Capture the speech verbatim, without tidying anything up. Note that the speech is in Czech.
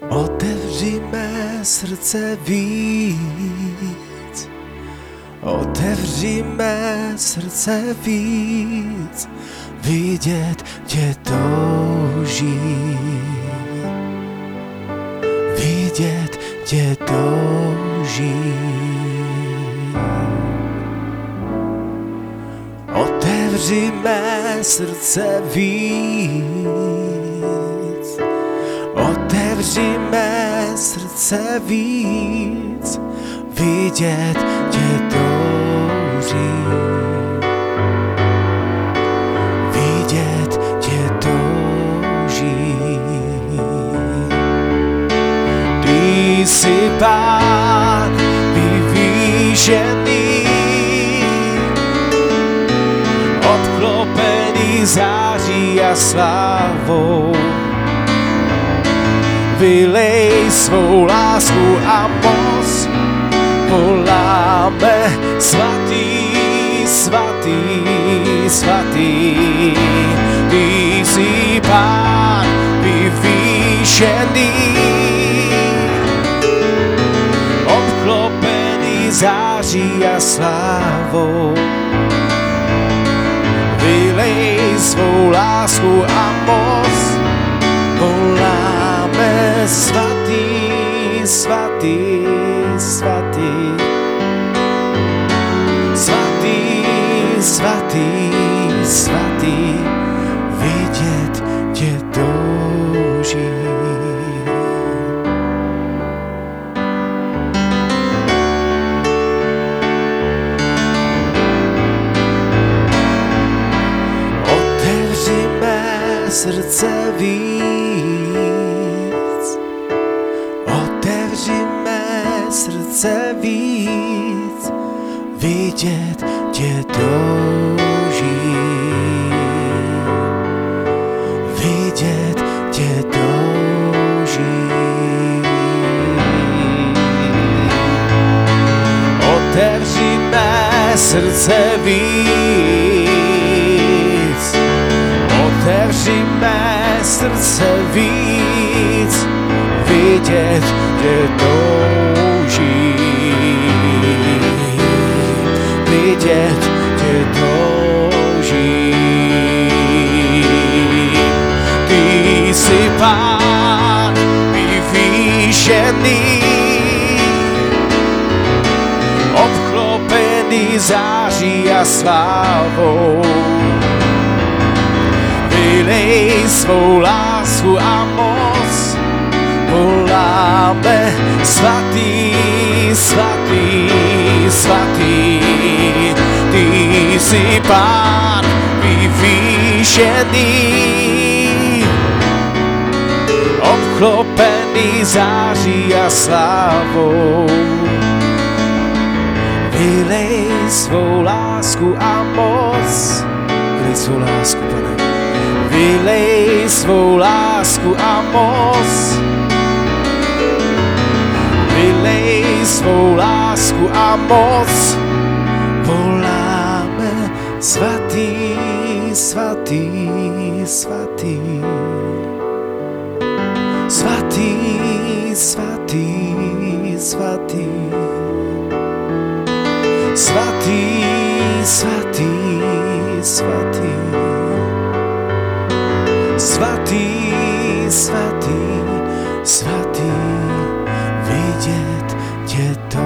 Otevři mé srdce víc, otevři mé srdce víc, vidět tě touží, vidět tě touží. Otevři mé srdce víc, otevři mé srdce víc, vidět tě touží, vidět tě touží. Ty jsi Pán vyvýšený, obklopený září a slávou. Vylej svou lásku a moc, voláme svatý, svatý, svatý. Ty jsi Pán vyvýšený, obklopený září a slávou. Vylej svou lásku a moc, voláme svatý, svatý, svatý. Svatý, svatý, svatý, vidět tě touží. Otevři mé srdce víc, otevři mé srdce víc, vidět tě touží, vidět tě touží. Otevři mé srdce víc, otevři mé srdce víc, vidět tě touží, vidět tě touží. Ty jsi Pán vyvýšený, obklopený září a slávou. Vylej svou lásku a moc, voláme svatý, svatý, svatý. Ty jsi Pán vyvýšený, obklopený září a slávou. Vylej svou lásku a moc, vylej svou lásku, Pane. Vylej svou lásku a moc, vylej svou lásku a moc, voláme svatý, svatý, svatý. Svatý, svatý, svatý. Svatý, svatý, svatý. Svatý, svatý, svatý, vidět tě touží.